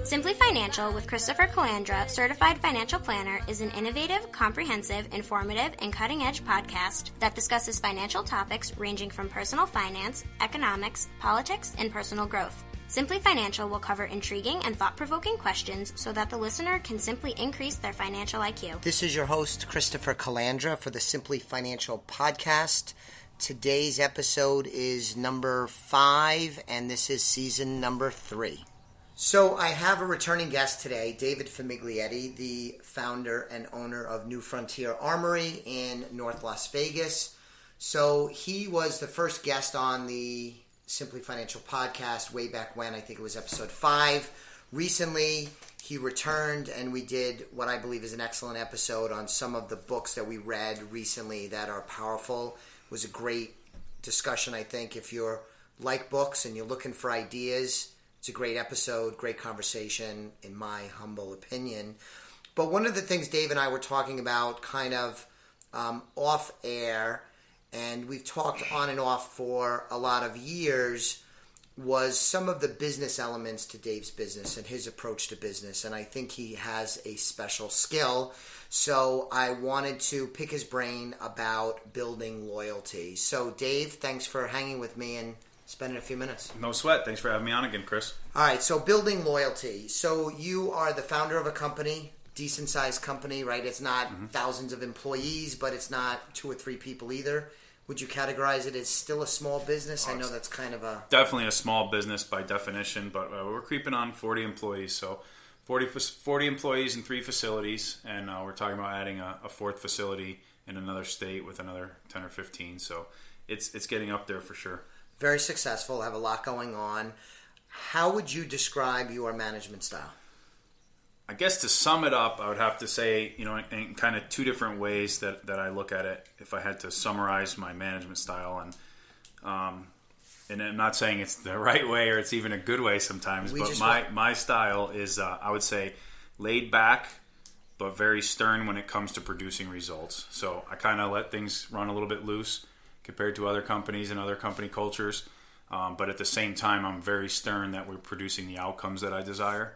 Simply Financial with Christopher Calandra, Certified Financial Planner, is an innovative, comprehensive, informative, and cutting-edge podcast that discusses financial topics ranging from personal finance, economics, politics, and personal growth. Simply Financial will cover intriguing and thought-provoking questions so that the listener can simply increase their financial IQ. This is your host, Christopher Calandra, for the Simply Financial podcast. Today's episode is number 5, and this is season number 3. So I have a returning guest today, David Famiglietti, the founder and owner of New Frontier Armory in North Las Vegas. So he was the first guest on the Simply Financial podcast way back when. I think it was episode 5. Recently, he returned and we did what I believe is an excellent episode on some of the books that we read recently that are powerful. It was a great discussion, I think. If you're like books and you're looking for ideas, it's a great episode, great conversation, in my humble opinion. But one of the things Dave and I were talking about kind of off air, and we've talked on and off for a lot of years, was some of the business elements to Dave's business and his approach to business. And I think he has a special skill. So I wanted to pick his brain about building loyalty. So Dave, thanks for hanging with me and spending a few minutes. No sweat. Thanks for having me on again, Chris. All right, so building loyalty. So you are the founder of a company, decent-sized company, right? It's not thousands of employees, but it's not 2 or 3 people either. Would you categorize it as still a small business? I know that's kind of a... Definitely a small business by definition, but we're creeping on 40 employees. So 40 employees in 3 facilities, and we're talking about adding a 4th facility in another state with another 10 or 15. So it's getting up there for sure. Very successful, have a lot going on. How would you describe your management style? I guess to sum it up, I would have to say, in kind of 2 different ways that I look at it, if I had to summarize my management style. And I'm not saying it's the right way or it's even a good way sometimes, but my style is, I would say, laid back, but very stern when it comes to producing results. So I kind of let things run a little bit loose compared to other companies and other company cultures. But at the same time, I'm very stern that we're producing the outcomes that I desire.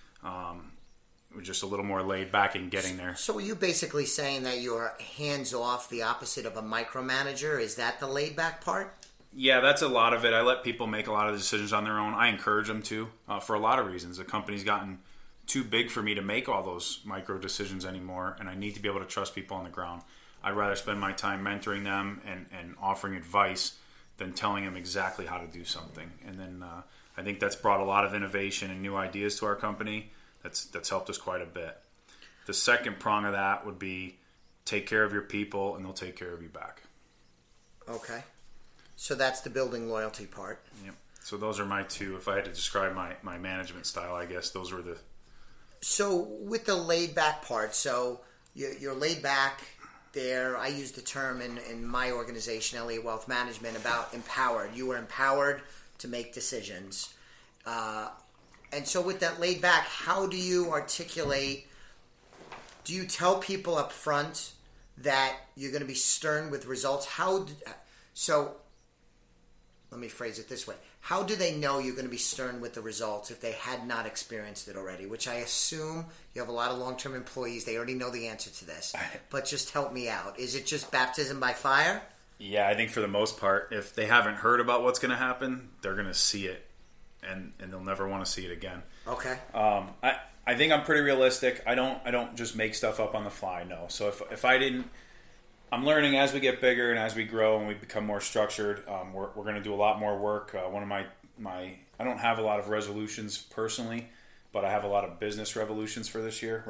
We're just a little more laid back in getting there. So are you basically saying that you're hands-off, the opposite of a micromanager? Is that the laid-back part? Yeah, that's a lot of it. I let people make a lot of decisions on their own. I encourage them to, for a lot of reasons. The company's gotten too big for me to make all those micro decisions anymore, and I need to be able to trust people on the ground. I'd rather spend my time mentoring them and offering advice than telling them exactly how to do something. And then I think that's brought a lot of innovation and new ideas to our company. That's helped us quite a bit. The second prong of that would be take care of your people and they'll take care of you back. Okay. So that's the building loyalty part. Yep. So those are my 2. If I had to describe my management style, I guess those were the... So with the laid back part, so you're laid back there. I use the term in my organization, Elliott Wealth Management, about empowered. You were empowered to make decisions. And so with that laid back, how do you articulate, do you tell people up front that you're going to be stern with results? So let me phrase it this way. How do they know you're going to be stern with the results if they had not experienced it already? Which I assume you have a lot of long-term employees. They already know the answer to this. But just help me out. Is it just baptism by fire? Yeah, I think for the most part, if they haven't heard about what's going to happen, they're going to see it. And they'll never want to see it again. Okay. I think I'm pretty realistic. I don't just make stuff up on the fly. No. So if I didn't, I'm learning as we get bigger and as we grow and we become more structured. We're going to do a lot more work. One of my I don't have a lot of resolutions personally, but I have a lot of business resolutions for this year.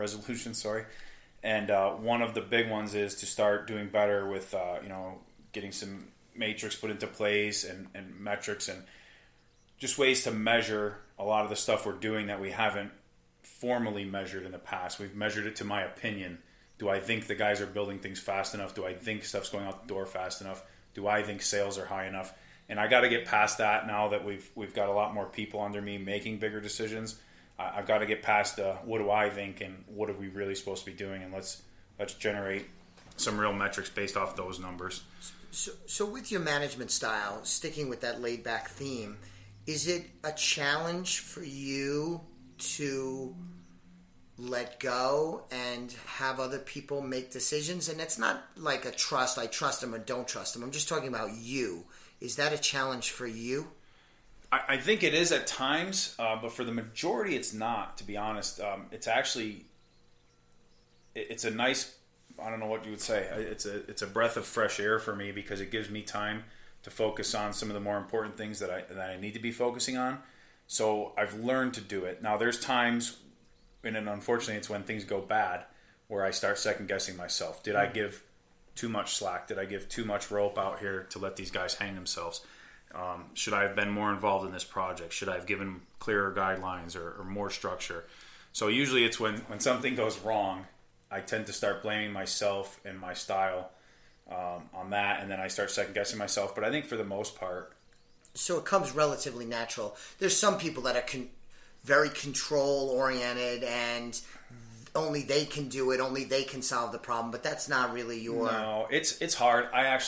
And one of the big ones is to start doing better with getting some matrix put into place and metrics and just ways to measure a lot of the stuff we're doing that we haven't formally measured in the past. We've measured it to my opinion. Do I think the guys are building things fast enough? Do I think stuff's going out the door fast enough? Do I think sales are high enough? And I got to get past that now that we've got a lot more people under me making bigger decisions. I've got to get past what do I think and what are we really supposed to be doing, and let's generate some real metrics based off those numbers. So with your management style, sticking with that laid back theme, is it a challenge for you to let go and have other people make decisions? And it's not like a trust, I trust them or don't trust them. I'm just talking about you. Is that a challenge for you? I think it is at times, but for the majority, it's not, to be honest. It's actually, it's a nice, I don't know what you would say. It's a breath of fresh air for me because it gives me time to focus on some of the more important things that I need to be focusing on. So I've learned to do it. Now there's times, and unfortunately it's when things go bad, where I start second guessing myself. Did I give too much slack? Did I give too much rope out here to let these guys hang themselves? Should I have been more involved in this project? Should I have given clearer guidelines or more structure? So usually it's when something goes wrong, I tend to start blaming myself and my style on that, and then I start second guessing myself. But I think for the most part, so it comes relatively natural. There's some people that are very control oriented, and only they can do it, only they can solve the problem. But that's not really your. No, it's hard.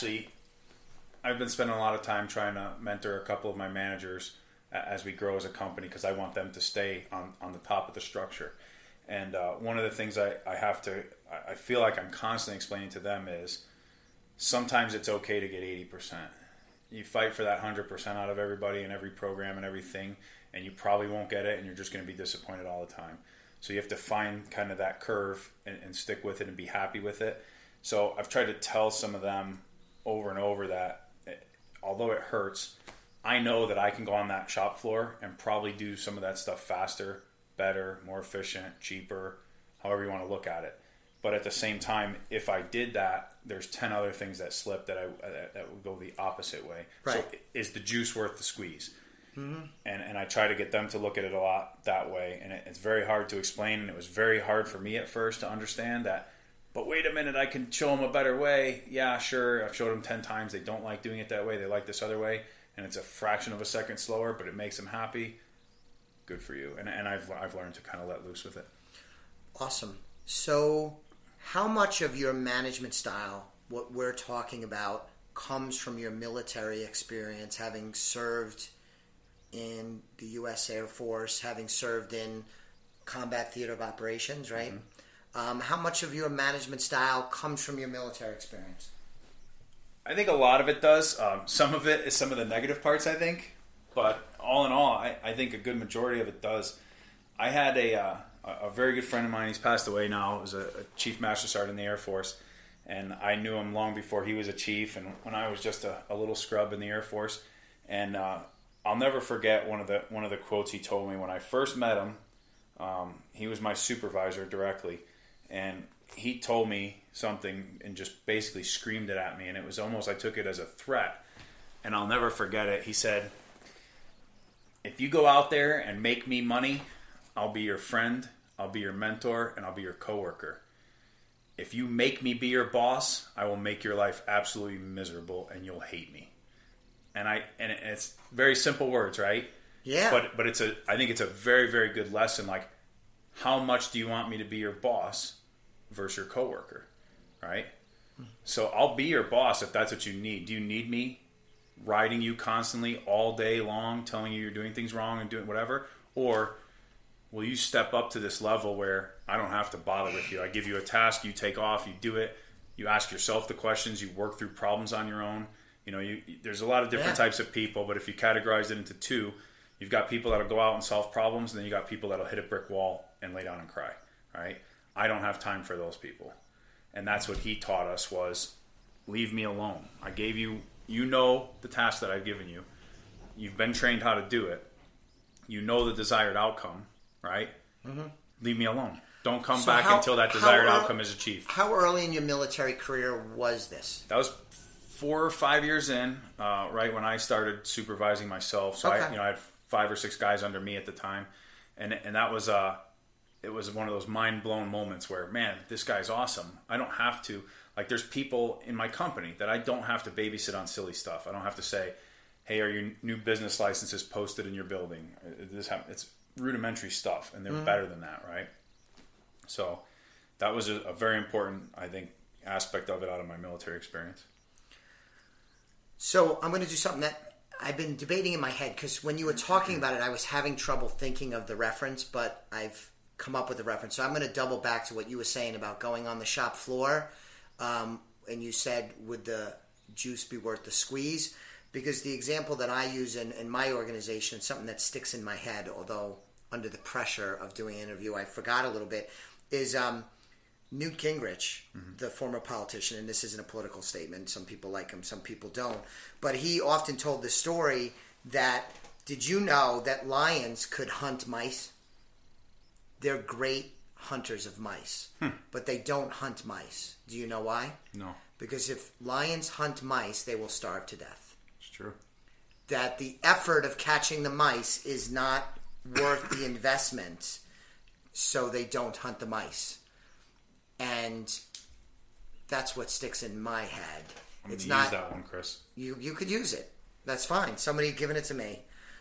I've been spending a lot of time trying to mentor a couple of my managers as we grow as a company because I want them to stay on the top of the structure. And one of the things I feel like I'm constantly explaining to them is sometimes it's okay to get 80%. You fight for that 100% out of everybody and every program and everything, and you probably won't get it, and you're just going to be disappointed all the time. So you have to find kind of that curve and stick with it and be happy with it. So I've tried to tell some of them over and over that although it hurts, I know that I can go on that shop floor and probably do some of that stuff faster, better, more efficient, cheaper, however you want to look at it. But at the same time, if I did that, there's 10 other things that slip that would go the opposite way. Right. So is the juice worth the squeeze? Mm-hmm. And I try to get them to look at it a lot that way. And it's very hard to explain, and it was very hard for me at first to understand that. But wait a minute, I can show them a better way. Yeah, sure, I've showed them 10 times. They don't like doing it that way. They like this other way. And it's a fraction of a second slower, but it makes them happy. Good for you. And I've learned to kind of let loose with it. Awesome. So how much of your management style, what we're talking about, comes from your military experience, having served in the U.S. Air Force, having served in combat theater of operations, right? Mm-hmm. How much of your management style comes from your military experience? I think a lot of it does. Some of it is some of the negative parts, I think. But all in all, I think a good majority of it does. I had a very good friend of mine. He's passed away now. He was a Chief Master Sergeant in the Air Force. And I knew him long before he was a chief, and when I was just a little scrub in the Air Force. And I'll never forget one of the quotes he told me when I first met him. He was my supervisor directly, and he told me something and just basically screamed it at me, and it was almost, I took it as a threat. And I'll never forget it. He said, "If you go out there and make me money, I'll be your friend, I'll be your mentor, and I'll be your coworker. If you make me be your boss, I will make your life absolutely miserable, and you'll hate me." And it's very simple words, right? Yeah. But I think it's a very, very good lesson. Like, how much do you want me to be your boss versus your coworker, right? So I'll be your boss if that's what you need. Do you need me riding you constantly all day long, telling you you're doing things wrong and doing whatever? Or will you step up to this level where I don't have to bother with you? I give you a task, you take off, you do it, you ask yourself the questions, you work through problems on your own. You know, there's a lot of different types of people, but if you categorize it into two, you've got people that'll go out and solve problems, and then you got people that'll hit a brick wall and lay down and cry, right? I don't have time for those people. And that's what he taught us was, leave me alone. I gave you, you know the task that I've given you. You've been trained how to do it. You know the desired outcome, right? Mm-hmm. Leave me alone. Don't come back until that desired outcome is achieved. How early in your military career was this? That was 4 or 5 years in, right when I started supervising myself. So okay. I had 5 or 6 guys under me at the time, and that was it was one of those mind blown moments where, man, this guy's awesome. I don't have to, like, there's people in my company that I don't have to babysit on silly stuff. I don't have to say, hey, are your new business licenses posted in your building? It's rudimentary stuff, and they're better than that, right? So that was a very important, I think, aspect of it out of my military experience. So I'm going to do something that I've been debating in my head because when you were talking about it, I was having trouble thinking of the reference, but I've come up with the reference. So I'm going to double back to what you were saying about going on the shop floor. And you said, would the juice be worth the squeeze? Because the example that I use in my organization, something that sticks in my head, although under the pressure of doing an interview, I forgot a little bit, is Newt Gingrich, the former politician, and this isn't a political statement. Some people like him, some people don't. But he often told the story that, did you know that lions could hunt mice? They're great hunters of mice, but they don't hunt mice. Do you know why? No. Because if lions hunt mice, they will starve to death. It's true. That the effort of catching the mice is not worth the investment, so they don't hunt the mice. And that's what sticks in my head. It's not use that one, Chris. You could use it. That's fine. Somebody giving it to me.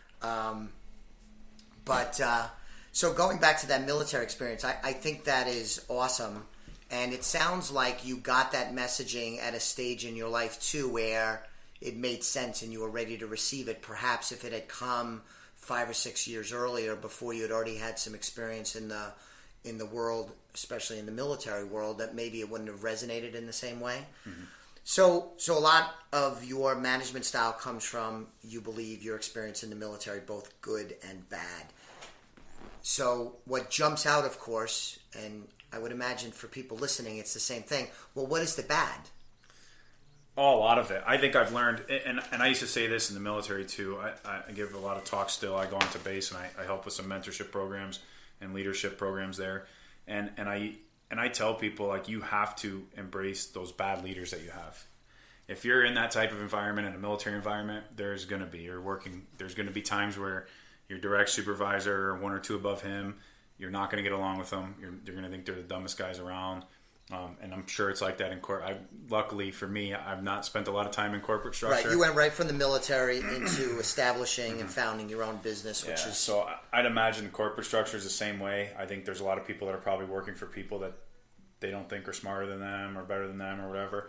So going back to that military experience, I think that is awesome. And it sounds like you got that messaging at a stage in your life too where it made sense and you were ready to receive it. Perhaps if it had come 5 or 6 years earlier, before you had already had some experience in the world, especially in the military world, that maybe it wouldn't have resonated in the same way. Mm-hmm. So a lot of your management style comes from, you believe, your experience in the military, both good and bad. So what jumps out, of course, and I would imagine for people listening, it's the same thing. Well, what is the bad? Oh, a lot of it. I think I've learned, and I used to say this in the military too. I give a lot of talks still. I go into base and I help with some mentorship programs and leadership programs there. And I tell people, like, you have to embrace those bad leaders that you have. If you're in that type of environment, in a military environment, there's going to be times where your direct supervisor or one or two above him, you're not going to get along with them. You're going to think they're the dumbest guys around. And I'm sure it's like that in corporate. Luckily for me, I've not spent a lot of time in corporate structure. Right, you went right from the military into establishing and founding your own business, which is... So I'd imagine corporate structure is the same way. I think there's a lot of people that are probably working for people that they don't think are smarter than them or better than them or whatever.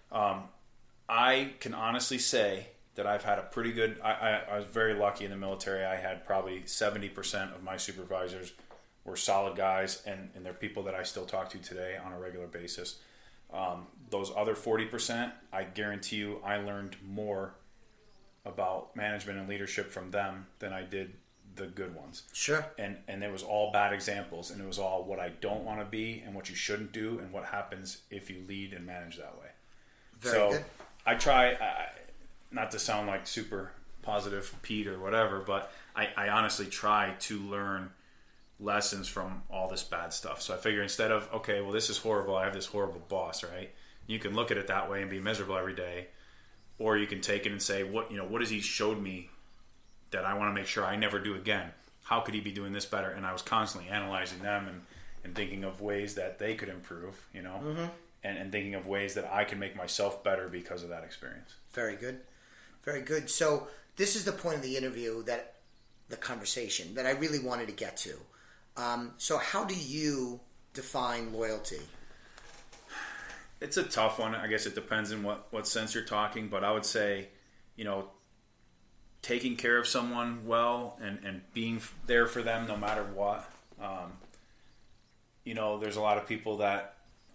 I can honestly say that I've had a pretty good... I was very lucky in the military. I had probably 70% of my supervisors were solid guys, and they're people that I still talk to today on a regular basis. Those other 40%, I guarantee you I learned more about management and leadership from them than I did the good ones. Sure. And it was all bad examples, and it was all what I don't want to be and what you shouldn't do and what happens if you lead and manage that way. Very good. I try, not to sound like super positive Pete or whatever, but I honestly try to learn lessons from all this bad stuff. So I figure instead of, okay, well, this is horrible, I have this horrible boss, right? You can look at it that way and be miserable every day, or you can take it and say, what has he showed me that I want to make sure I never do again? How could he be doing this better? And I was constantly analyzing them and thinking of ways that they could improve, and thinking of ways that I can make myself better because of that experience. Very good. Very good. So this is the point of the interview, the conversation that I really wanted to get to. So how do you define loyalty? It's a tough one. I guess it depends on what sense you're talking, but I would say, taking care of someone well and being there for them no matter what. There's a lot of people that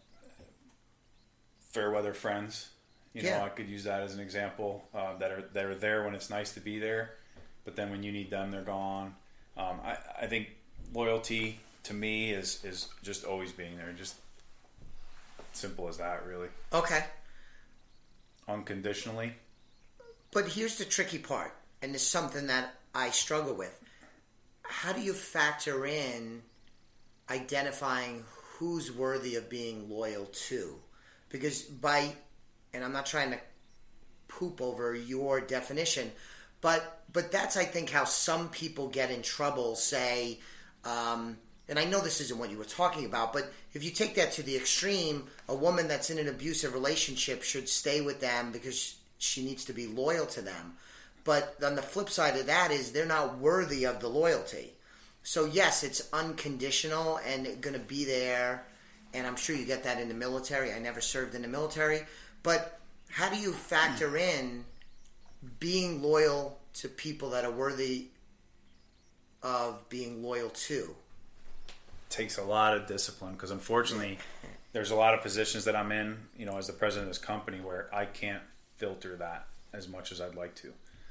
fair weather friends, I could use that as an example, that are there when it's nice to be there, but then when you need them, they're gone. I think loyalty to me is just always being there, just simple as that, really. Okay. Unconditionally. But here's the tricky part, and it's something that I struggle with. How do you factor in identifying who's worthy of being loyal to? Because and I'm not trying to poop over your definition, but that's, I think, how some people get in trouble, say, and I know this isn't what you were talking about, but if you take that to the extreme, a woman that's in an abusive relationship should stay with them because she needs to be loyal to them. But on the flip side of that is they're not worthy of the loyalty. So yes, it's unconditional and going to be there, and I'm sure you get that in the military. I never served in the military, but how do you factor in being loyal to people that are worthy of being loyal to? Takes a lot of discipline, because unfortunately there's a lot of positions that I'm in, as the president of this company, where I can't filter that as much as I'd like to.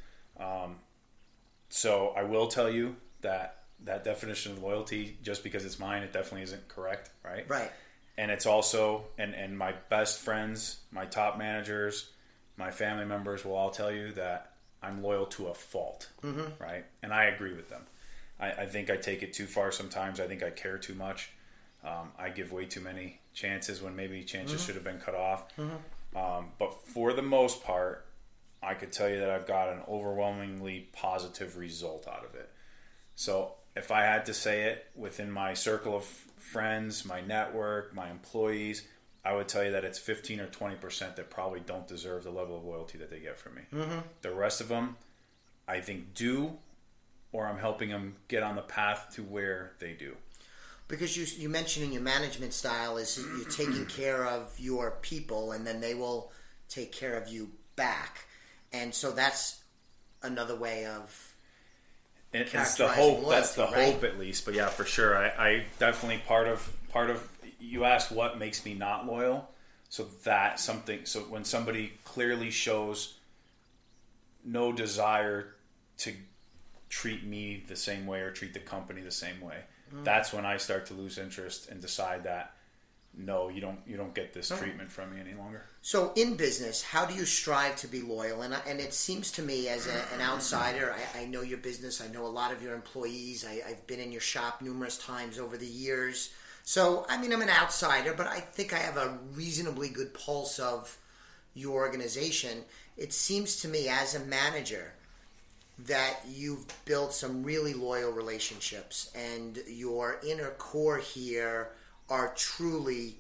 So I will tell you that definition of loyalty, just because it's mine, it definitely isn't correct, right? Right. And it's also, and my best friends, my top managers, my family members will all tell you that I'm loyal to a fault, right? And I agree with them. I think I take it too far sometimes. I think I care too much. I give way too many chances when maybe chances should have been cut off. But for the most part, I could tell you that I've got an overwhelmingly positive result out of it. So if I had to say it within my circle of friends, my network, my employees, I would tell you that it's 15 or 20% that probably don't deserve the level of loyalty that they get from me. The rest of them, I think, do, or I'm helping them get on the path to where they do. Because you mentioned in your management style is you're taking care of your people, and then they will take care of you back. And so that's another way of it's the hope. Loyalty, that's the hope, at least. But yeah, for sure, I definitely part of. You asked what makes me not loyal. So that's something. So when somebody clearly shows no desire to treat me the same way or treat the company the same way, that's when I start to lose interest and decide that no, you don't get this treatment from me any longer. So in business, how do you strive to be loyal? And it seems to me as an outsider, I know your business, I know a lot of your employees, I've been in your shop numerous times over the years. So, I mean, I'm an outsider, but I think I have a reasonably good pulse of your organization. It seems to me as a manager that you've built some really loyal relationships, and your inner core here are truly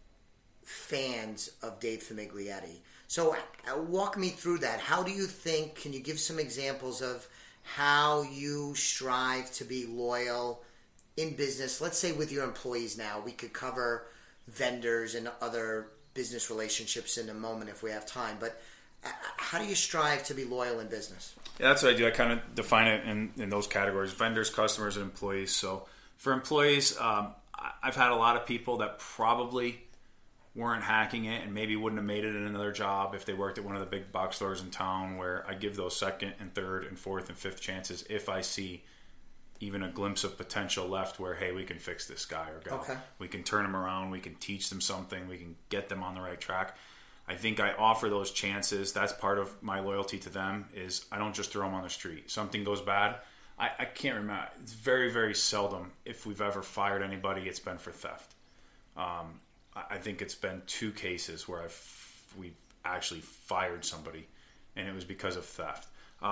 fans of Dave Famiglietti. So walk me through that. How do you think, can you give some examples of how you strive to be loyal in business? Let's say with your employees now. We could cover vendors and other business relationships in a moment if we have time. But how do you strive to be loyal in business? Yeah, that's what I do. I kind of define it in those categories: vendors, customers, and employees. So for employees, I've had a lot of people that probably weren't hacking it and maybe wouldn't have made it in another job if they worked at one of the big box stores in town, where I give those second and third and fourth and fifth chances if I see even a glimpse of potential left where, hey, we can fix this guy or gal. Okay. We can turn them around. We can teach them something. We can get them on the right track. I think I offer those chances. That's part of my loyalty to them, is I don't just throw them on the street. Something goes bad. I can't remember. It's very, very seldom if we've ever fired anybody, it's been for theft. I think it's been 2 cases where we've actually fired somebody, and it was because of theft.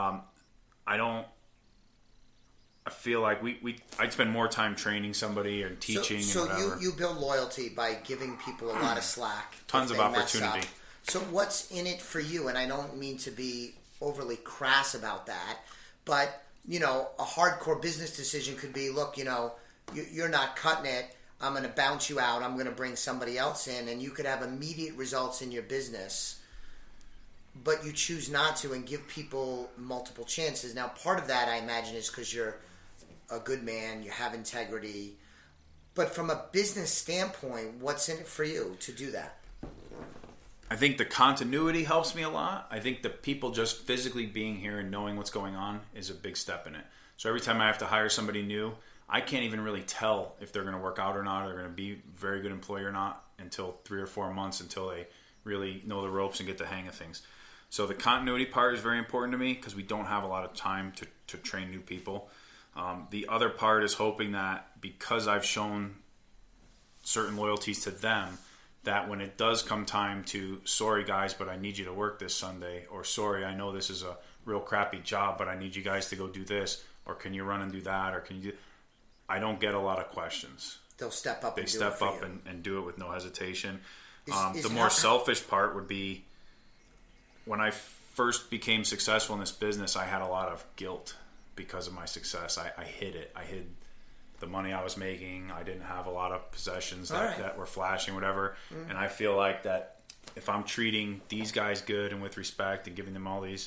I feel like I'd spend more time training somebody and teaching and whatever. So you build loyalty by giving people a lot of slack. Tons of opportunity. So what's in it for you? And I don't mean to be overly crass about that, but a hardcore business decision could be, look, you're not cutting it. I'm going to bounce you out. I'm going to bring somebody else in, and you could have immediate results in your business, but you choose not to and give people multiple chances. Now, part of that, I imagine, is because you're a good man, you have integrity. But from a business standpoint, what's in it for you to do that? I think the continuity helps me a lot. I think the people just physically being here and knowing what's going on is a big step in it. So every time I have to hire somebody new, I can't even really tell if they're going to work out or not, or they're going to be a very good employee or not, until 3 or 4 months, until they really know the ropes and get the hang of things. So the continuity part is very important to me, because we don't have a lot of time to train new people. The other part is hoping that, because I've shown certain loyalties to them, that when it does come time to, sorry guys, but I need you to work this Sunday, or sorry, I know this is a real crappy job, but I need you guys to go do this, or can you run and do that, or can you do... I don't get a lot of questions. They'll step up. They and do step it for up you. and do it with no hesitation. The more selfish part would be, when I first became successful in this business, I had a lot of guilt because of my success. I hid it. I hid the money I was making. I didn't have a lot of possessions that were flashing, whatever. Mm-hmm. And I feel like that if I'm treating these guys good and with respect and giving them all these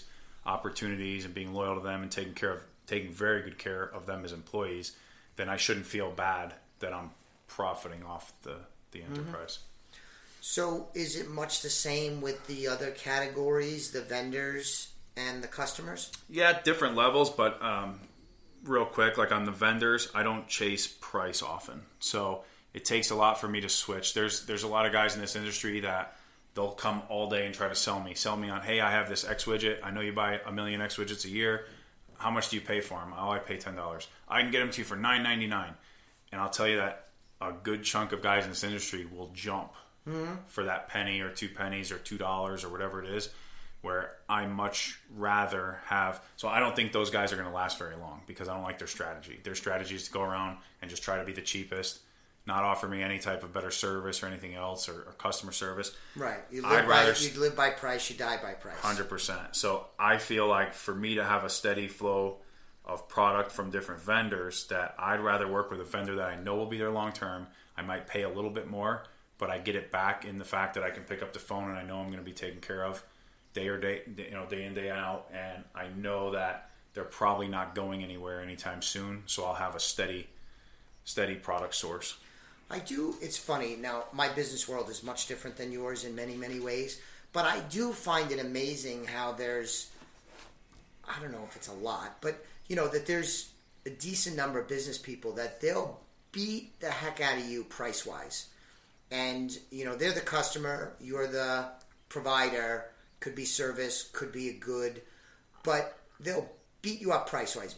opportunities and being loyal to them and taking very good care of them as employees, then I shouldn't feel bad that I'm profiting off the enterprise. So is it much the same with the other categories, the vendors and the customers? Yeah, different levels, but real quick, like on the vendors, I don't chase price often. So it takes a lot for me to switch. There's a lot of guys in this industry that they'll come all day and try to sell me on, hey, I have this X widget. I know you buy 1 million X widgets a year. How much do you pay for them? Oh, I pay $10. I can get them to you for $9.99. And I'll tell you that a good chunk of guys in this industry will jump for that penny or 2 pennies or $2 or whatever it is, where I much rather have. So I don't think those guys are going to last very long because I don't like their strategy. Their strategy is to go around and just try to be the cheapest, not offer me any type of better service or anything else or customer service. Right. You live by price, you die by price. 100%. So I feel like for me to have a steady flow of product from different vendors, that I'd rather work with a vendor that I know will be there long term. I might pay a little bit more, but I get it back in the fact that I can pick up the phone and I know I'm going to be taken care of day in, day out, and I know that they're probably not going anywhere anytime soon, so I'll have a steady product source. I do. It's funny. Now, my business world is much different than yours in many, many ways, but I do find it amazing how there's, I don't know if it's a lot, but that there's a decent number of business people that they'll beat the heck out of you price-wise. And, they're the customer, you're the provider, could be service, could be a good, but they'll beat you up price-wise,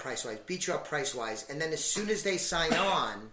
and then as soon as they sign on,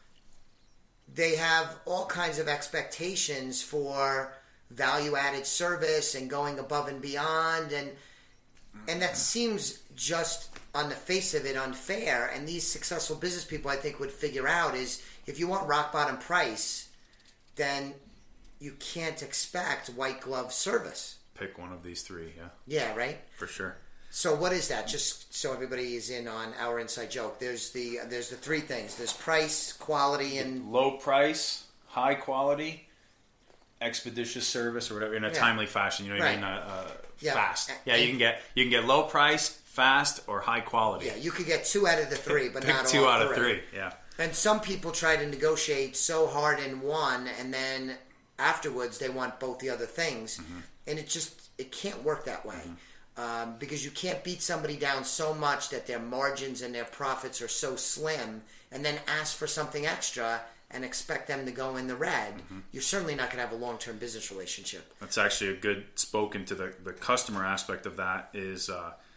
they have all kinds of expectations for value-added service and going above and beyond, and that seems just on the face of it unfair. And these successful business people, I think, would figure out is if you want rock bottom price, then you can't expect white glove service. Pick one of these three, yeah. Yeah, right? For sure. So what is that? Just so everybody is in on our inside joke. There's the three things. There's price, quality, and low price, high quality, expeditious service, or whatever, in a timely fashion. You know what I mean? Fast. You can get low price, fast, or high quality. Yeah, you could get 2 out of the 3, but not all 3. 2 out of 3. Yeah. And some people try to negotiate so hard in one, and then afterwards they want both the other things, and it can't work that way. Because you can't beat somebody down so much that their margins and their profits are so slim, and then ask for something extra and expect them to go in the red. You're certainly not going to have a long-term business relationship. That's actually a good spoken to the customer aspect of that is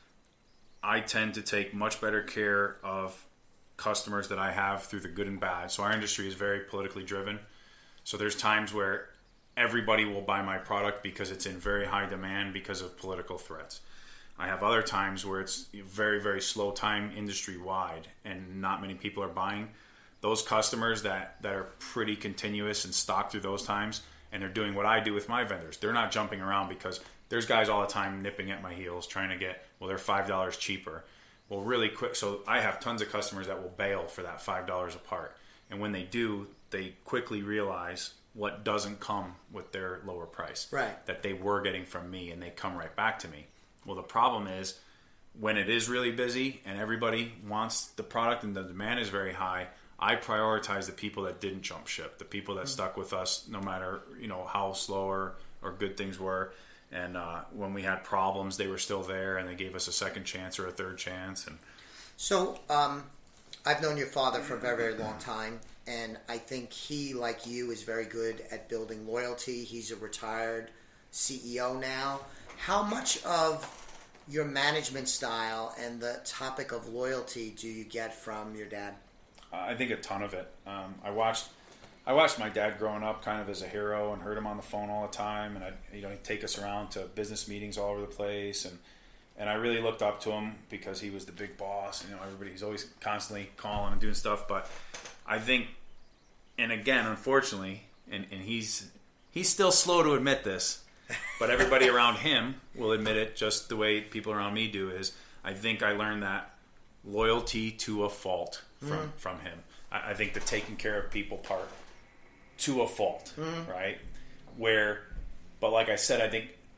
I tend to take much better care of customers that I have through the good and bad. So our industry is very politically driven. So there's times where everybody will buy my product because it's in very high demand because of political threats. I have other times where it's very, very slow time industry-wide and not many people are buying. Those customers that are pretty continuous and stock through those times, and they're doing what I do with my vendors. They're not jumping around because there's guys all the time nipping at my heels trying to get, well, they're $5 cheaper. Well, really quick, so I have tons of customers that will bail for that $5 a part. And when they do, they quickly realize what doesn't come with their lower price. Right. That they were getting from me, and they come right back to me. Well, the problem is when it is really busy and everybody wants the product and the demand is very high, I prioritize the people that didn't jump ship, the people that stuck with us no matter how slow or good things were. And when we had problems, they were still there, and they gave us a second chance or a third chance. And so I've known your father for a very, very long time, and I think he, like you, is very good at building loyalty. He's a retired CEO now. How much of your management style and the topic of loyalty do you get from your dad? I think a ton of it. I watched my dad growing up kind of as a hero and heard him on the phone all the time, and he'd take us around to business meetings all over the place, and I really looked up to him because he was the big boss. He's always constantly calling and doing stuff. But I think, and again, unfortunately, and he's still slow to admit this, but everybody around him will admit it just the way people around me do, is I think I learned that loyalty to a fault from him. I think the taking care of people part to a fault, right? But like I said, I think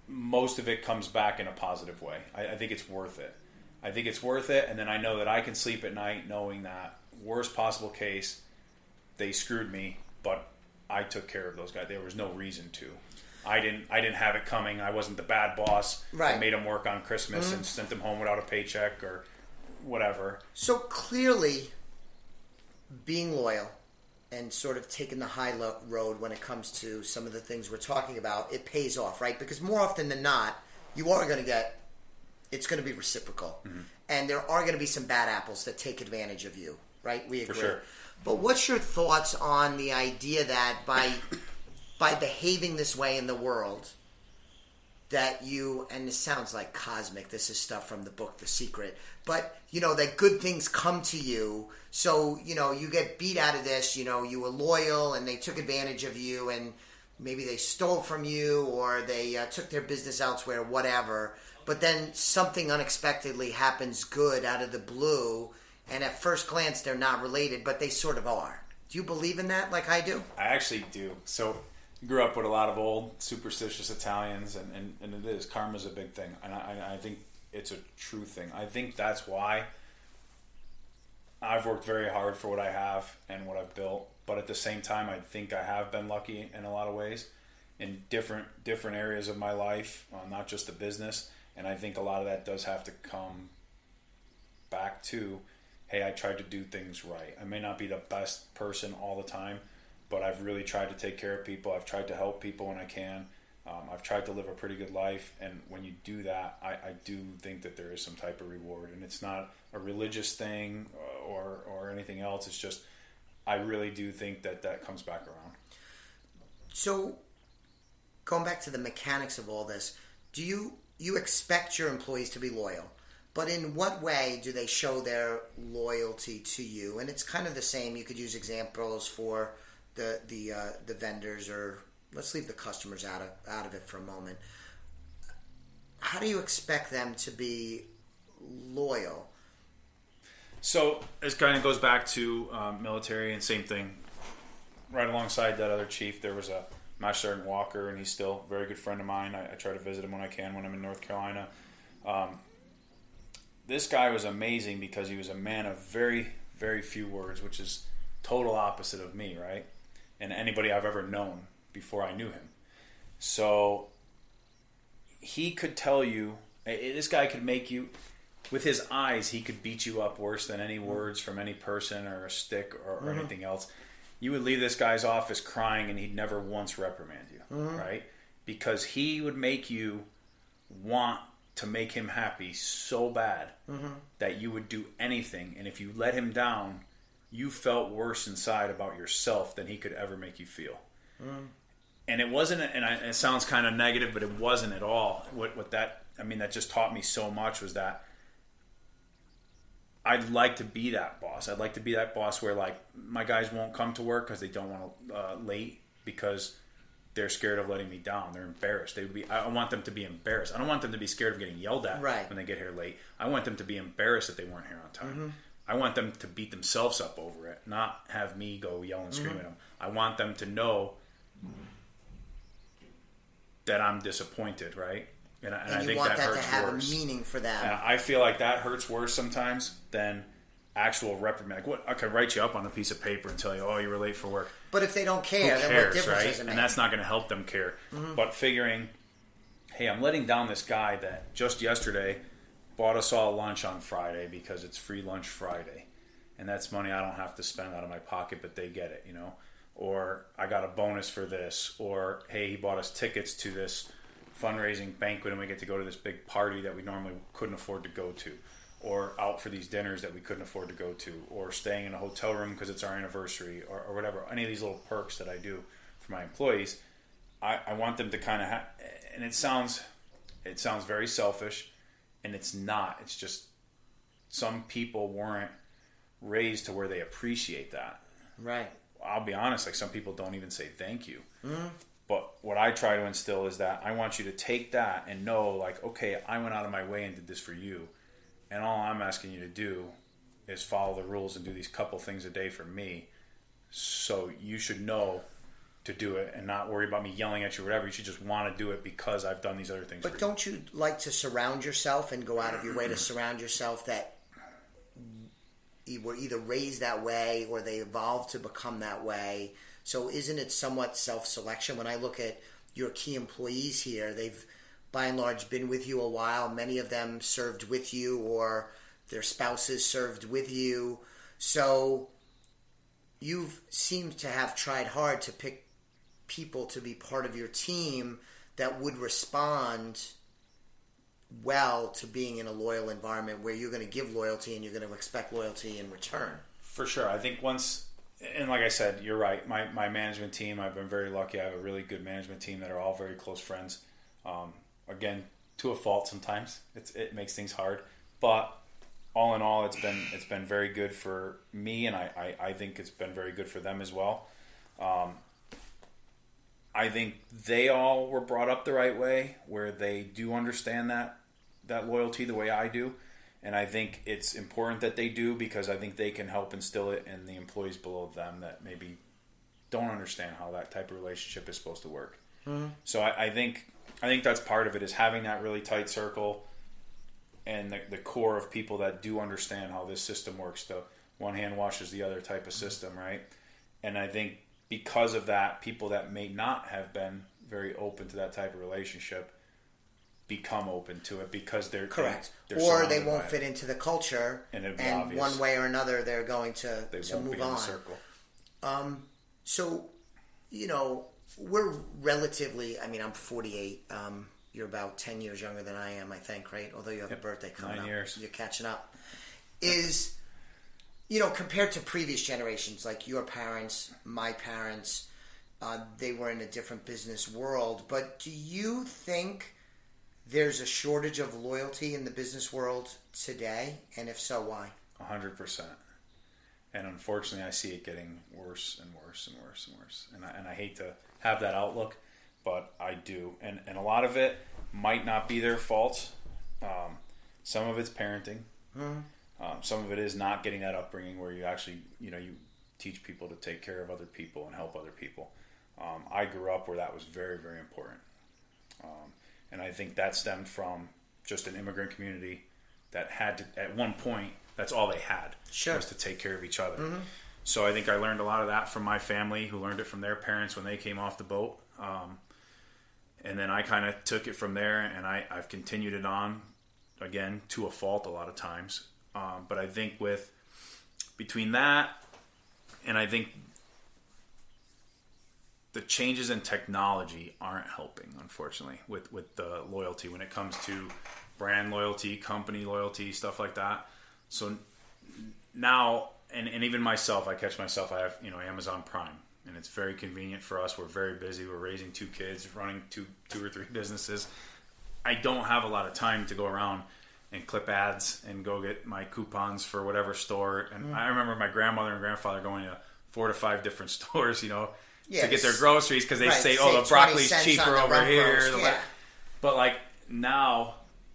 most of it comes back in a positive way. I think it's worth it. I think it's worth it, and then I know that I can sleep at night knowing that worst possible case, they screwed me, but I took care of those guys. There was no reason to. I didn't have it coming. I wasn't the bad boss that made them work on Christmas and sent them home without a paycheck or whatever. So clearly, being loyal and sort of taking the high road when it comes to some of the things we're talking about, it pays off, right? Because more often than not, you are going to get, it's going to be reciprocal. Mm-hmm. And there are going to be some bad apples that take advantage of you, right? We agree. For sure. But what's your thoughts on the idea that by behaving this way in the world, that you, and this sounds like cosmic, this is stuff from the book The Secret, but, that good things come to you, so, you get beat out of this, you were loyal, and they took advantage of you, and maybe they stole from you, or they took their business elsewhere, whatever, but then something unexpectedly happens good out of the blue, and at first glance they're not related, but they sort of are. Do you believe in that like I do? I actually do. So grew up with a lot of old superstitious Italians, and it is. Karma's a big thing, and I think it's a true thing. I think that's why I've worked very hard for what I have and what I've built, but at the same time, I think I have been lucky in a lot of ways in different areas of my life, not just the business, and I think a lot of that does have to come back to, hey, I tried to do things right. I may not be the best person all the time, but I've really tried to take care of people. I've tried to help people when I can. I've tried to live a pretty good life. And when you do that, I do think that there is some type of reward. And it's not a religious thing or anything else. It's just, I really do think that comes back around. So, going back to the mechanics of all this, do you expect your employees to be loyal? But in what way do they show their loyalty to you? And it's kind of the same. You could use examples for the vendors, or let's leave the customers out of it for a moment. How do you expect them to be loyal? So this kind of goes back to military, and same thing. Right alongside that other chief, there was a Master Sergeant Walker, and he's still a very good friend of mine. I try to visit him when I can when I'm in North Carolina. This guy was amazing because he was a man of very, very few words, which is total opposite of me, right? And anybody I've ever known before I knew him. So he could tell you, this guy could make you, with his eyes, he could beat you up worse than any words from any person or a stick or anything else. You would leave this guy's office crying and he'd never once reprimand you, right? Because he would make you want to make him happy so bad that you would do anything. And if you let him down, you felt worse inside about yourself than he could ever make you feel. And it wasn't, and it sounds kind of negative, but it wasn't at all. That just taught me so much, was that I'd like to be that boss. I'd like to be that boss where, like, my guys won't come to work because they don't want to late because they're scared of letting me down. They're embarrassed. I want them to be embarrassed. I don't want them to be scared of getting yelled at when they get here late. I want them to be embarrassed that they weren't here on time. I want them to beat themselves up over it, not have me go yell and scream at them. I want them to know that I'm disappointed, right? And I think that hurts worse. You want that to have a meaning for them. And I feel like that hurts worse sometimes than actual reprimand. Like, I could write you up on a piece of paper and tell you, oh, you were late for work. But if they don't care, then what difference does it make? And that's not going to help them care. But figuring, hey, I'm letting down this guy that just yesterday bought us all lunch on Friday because it's free lunch Friday. And that's money I don't have to spend out of my pocket, but they get it, Or I got a bonus for this. Or, hey, he bought us tickets to this fundraising banquet and we get to go to this big party that we normally couldn't afford to go to. Or out for these dinners that we couldn't afford to go to. Or staying in a hotel room because it's our anniversary. Or whatever. Any of these little perks that I do for my employees. I want them to kind of have... And it sounds very selfish. And it's not. It's just some people weren't raised to where they appreciate that. Right. I'll be honest, like, some people don't even say thank you. But what I try to instill is that I want you to take that and know, like, okay, I went out of my way and did this for you. And all I'm asking you to do is follow the rules and do these couple things a day for me. So you should know to do it and not worry about me yelling at you or whatever. You should just want to do it because I've done these other things. But don't you like to surround yourself and go out of your way to surround yourself that you were either raised that way or they evolved to become that way? So isn't it somewhat self-selection? When I look at your key employees here, they've by and large been with you a while. Many of them served with you or their spouses served with you. So you've seemed to have tried hard to pick people to be part of your team that would respond well to being in a loyal environment where you're going to give loyalty and you're going to expect loyalty in return. For sure. I think once, and like I said, you're right. My management team, I've been very lucky. I have a really good management team that are all very close friends. Again, to a fault sometimes. It makes things hard. But all in all, it's been very good for me, and I think it's been very good for them as well. I think they all were brought up the right way, where they do understand that loyalty the way I do. And I think it's important that they do, because I think they can help instill it in the employees below them that maybe don't understand how that type of relationship is supposed to work. Mm-hmm. So I think that's part of it, is having that really tight circle and the core of people that do understand how this system works. The one hand washes the other type of system, right? And I think because of that, people that may not have been very open to that type of relationship become open to it, because they're correct, or they won't fit into the culture, and one way or another they're going to move on. Circle. So, we're relatively. I mean, I'm 48. You're about 10 years younger than I am, I think, right? Although you have a birthday coming 9 up, years. You're catching up. Compared to previous generations, like your parents, my parents, they were in a different business world. But do you think there's a shortage of loyalty in the business world today? And if so, why? 100%. And unfortunately, I see it getting worse and worse and worse and worse. And I hate to have that outlook, but I do. And a lot of it might not be their fault. Some of it's parenting. Mm-hmm. Some of it is not getting that upbringing where you actually, you teach people to take care of other people and help other people. I grew up where that was very, very important. And I think that stemmed from just an immigrant community that had to, at one point, that's all they had, was to take care of each other. Mm-hmm. So I think I learned a lot of that from my family, who learned it from their parents when they came off the boat. And then I kind of took it from there, and I've continued it on, again, to a fault a lot of times. But I think between that, and I think the changes in technology aren't helping, unfortunately, with the loyalty when it comes to brand loyalty, company loyalty, stuff like that. So now, and even myself, I catch myself, I have, Amazon Prime, and it's very convenient for us. We're very busy. We're raising 2 kids, running two or three businesses. I don't have a lot of time to go around and clip ads and go get my coupons for whatever store. And I remember my grandmother and grandfather going to 4 to 5 different stores, to get their groceries, because they say, the broccoli's cheaper over here. Yeah. But now,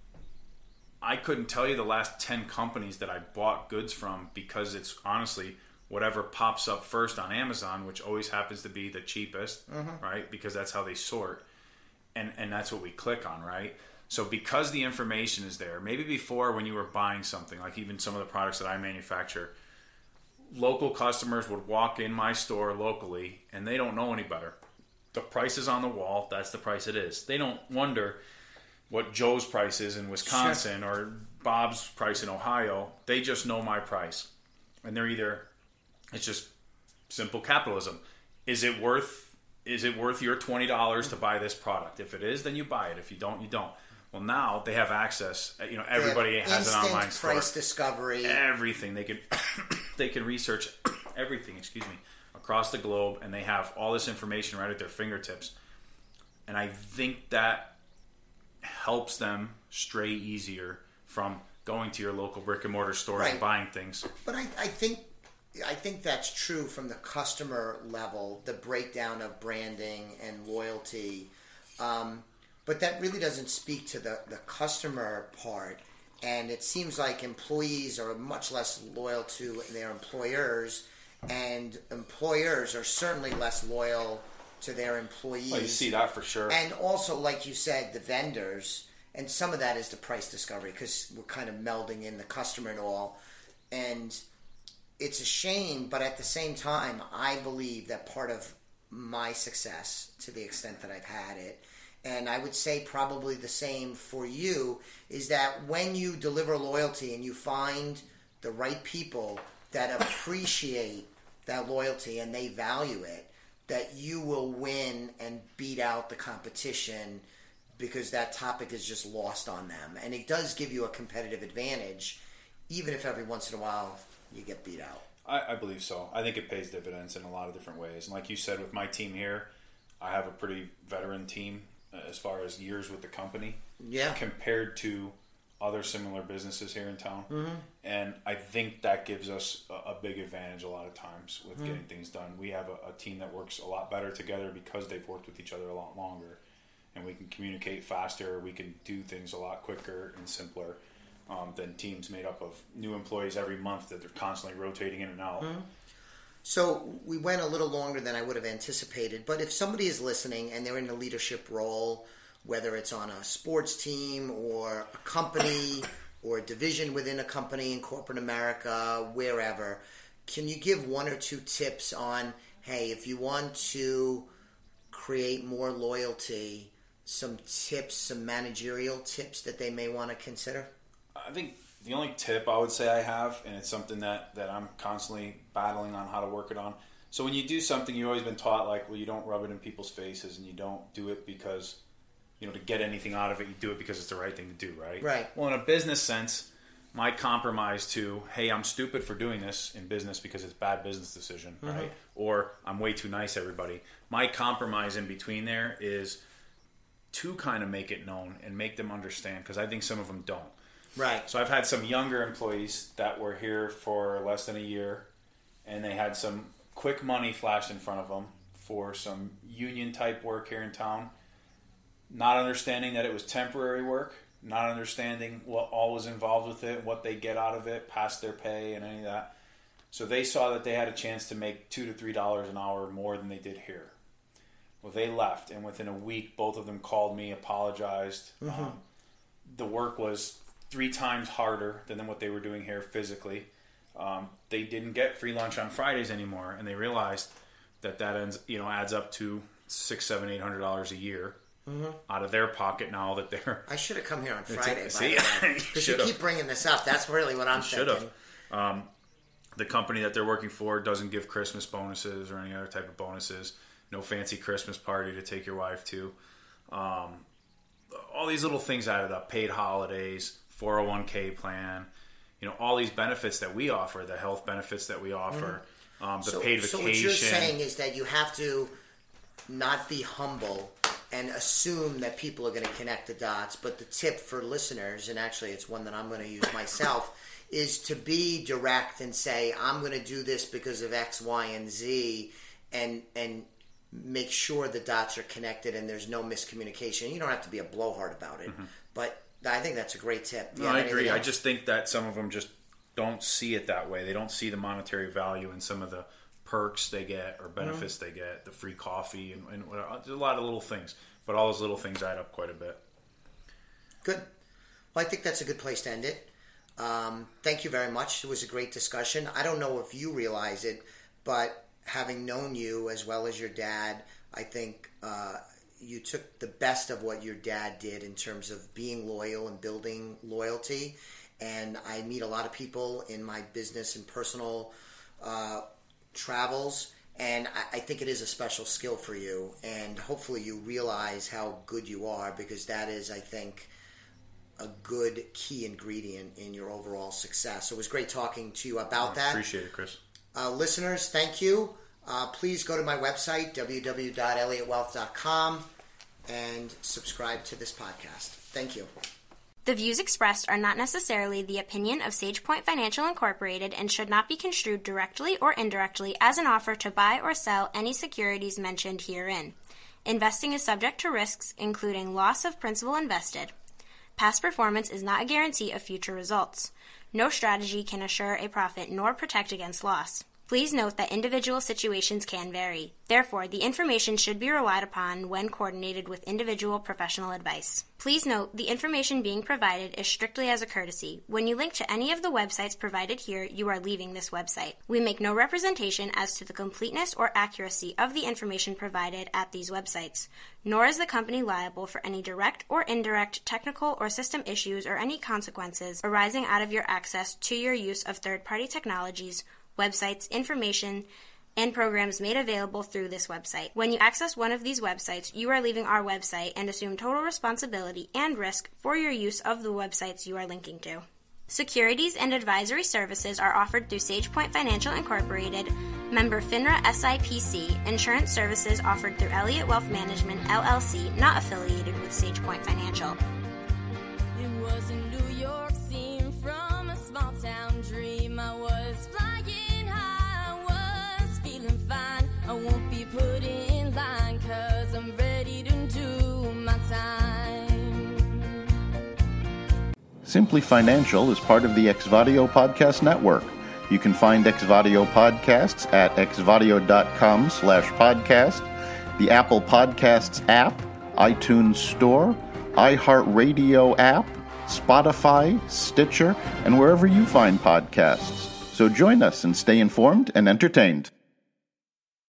I couldn't tell you the last 10 companies that I bought goods from, because it's honestly whatever pops up first on Amazon, which always happens to be the cheapest, right? Because that's how they sort. And that's what we click on, right? So because the information is there, maybe before when you were buying something, like even some of the products that I manufacture, local customers would walk in my store locally and they don't know any better. The price is on the wall. That's the price it is. They don't wonder what Joe's price is in Wisconsin or Bob's price in Ohio. They just know my price. And it's just simple capitalism. Is it worth your $20 to buy this product? If it is, then you buy it. If you don't, you don't. Well, now they have access. Everybody has an online store. Price discovery. Everything they can research everything. Across the globe, and they have all this information right at their fingertips. And I think that helps them stray easier from going to your local brick and mortar store and buying things. But I think that's true from the customer level, the breakdown of branding and loyalty. But that really doesn't speak to the customer part. And it seems like employees are much less loyal to their employers, and employers are certainly less loyal to their employees. Well, you see that for sure. And also, like you said, the vendors, and some of that is the price discovery because we're kind of melding in the customer and all. And it's a shame, but at the same time, I believe that part of my success, to the extent that I've had it, and I would say probably the same for you, is that when you deliver loyalty and you find the right people that appreciate that loyalty and they value it, that you will win and beat out the competition because that topic is just lost on them. And it does give you a competitive advantage, even if every once in a while you get beat out. I believe so. I think it pays dividends in a lot of different ways. And like you said, with my team here, I have a pretty veteran team as far as years with the company. Yeah. Compared to other similar businesses here in town. Mm-hmm. And I think that gives us a big advantage a lot of times with getting things done. We have a team that works a lot better together because they've worked with each other a lot longer. And we can communicate faster. We can do things a lot quicker and simpler than teams made up of new employees every month that they're constantly rotating in and out. Mm-hmm. So we went a little longer than I would have anticipated. But if somebody is listening and they're in a leadership role, whether it's on a sports team or a company or a division within a company in corporate America, wherever, can you give one or two tips on, hey, if you want to create more loyalty, some tips, some managerial tips that they may want to consider? I think the only tip I would say I have, and it's something that I'm constantly battling on how to work it on. So when you do something, you've always been taught, like, well, you don't rub it in people's faces and you don't do it because, you know, to get anything out of it, you do it because it's the right thing to do, right? Right. Well, in a business sense, my compromise to, hey, I'm stupid for doing this in business because it's a bad business decision, right? Or I'm way too nice, everybody. My compromise in between there is to kind of make it known and make them understand, because I think some of them don't. Right. So I've had some younger employees that were here for less than a year, and they had some quick money flashed in front of them for some union type work here in town, not understanding that it was temporary work, not understanding what all was involved with it, what they get out of it, past their pay and any of that. So they saw that they had a chance to make $2 to $3 an hour more than they did here. Well, they left, and within a week, both of them called me, apologized. The work was 3 times harder than what they were doing here physically. They didn't get free lunch on Fridays anymore, and they realized that adds up to $600, $700, $800 a year out of their pocket now that they're. I should have come here on Friday. See, because you keep bringing this up. That's really what I'm thinking. Should have. The company that they're working for doesn't give Christmas bonuses or any other type of bonuses. No fancy Christmas party to take your wife to. All these little things added up. Paid holidays, 401k plan, all these benefits that we offer, the health benefits that we offer, paid vacation. So what you're saying is that you have to not be humble and assume that people are going to connect the dots. But the tip for listeners, and actually it's one that I'm going to use myself, is to be direct and say, I'm going to do this because of X, Y, and Z, and make sure the dots are connected and there's no miscommunication. You don't have to be a blowhard about it, but I think that's a great tip. No, I agree. I just think that some of them just don't see it that way. They don't see the monetary value in some of the perks they get or benefits they get, the free coffee and there's a lot of little things, but all those little things add up quite a bit. Good. Well, I think that's a good place to end it. Thank you very much. It was a great discussion. I don't know if you realize it, but having known you as well as your dad, I think you took the best of what your dad did in terms of being loyal and building loyalty. And I meet a lot of people in my business and personal travels, and I think it is a special skill for you. And hopefully you realize how good you are, because that is, I think, a good key ingredient in your overall success. So it was great talking to you about that. Appreciate it, Chris. Listeners, thank you. Please go to my website, www.elliottwealth.com, and subscribe to this podcast. Thank you. The views expressed are not necessarily the opinion of SagePoint Financial Incorporated and should not be construed directly or indirectly as an offer to buy or sell any securities mentioned herein. Investing is subject to risks, including loss of principal invested. Past performance is not a guarantee of future results. No strategy can assure a profit nor protect against loss. Please note that individual situations can vary. Therefore, the information should be relied upon when coordinated with individual professional advice. Please note, the information being provided is strictly as a courtesy. When you link to any of the websites provided here, you are leaving this website. We make no representation as to the completeness or accuracy of the information provided at these websites, nor is the company liable for any direct or indirect technical or system issues or any consequences arising out of your access to your use of third-party technologies, websites, information, and programs made available through this website. When you access one of these websites, you are leaving our website and assume total responsibility and risk for your use of the websites you are linking to. Securities and advisory services are offered through SagePoint Financial Incorporated, member FINRA SIPC. Insurance services offered through Elliott Wealth Management, LLC, not affiliated with SagePoint Financial. It was a New York scene from a small town dream. I was flying high, I was feeling fine. I won't be put in line, 'cause I'm ready to do my time. Simply Financial is part of the Exvadio Podcast Network. You can find Exvadio Podcasts at exvadio.com/podcast, the Apple Podcasts app, iTunes Store, iHeartRadio app, Spotify, Stitcher, and wherever you find podcasts. So join us and stay informed and entertained.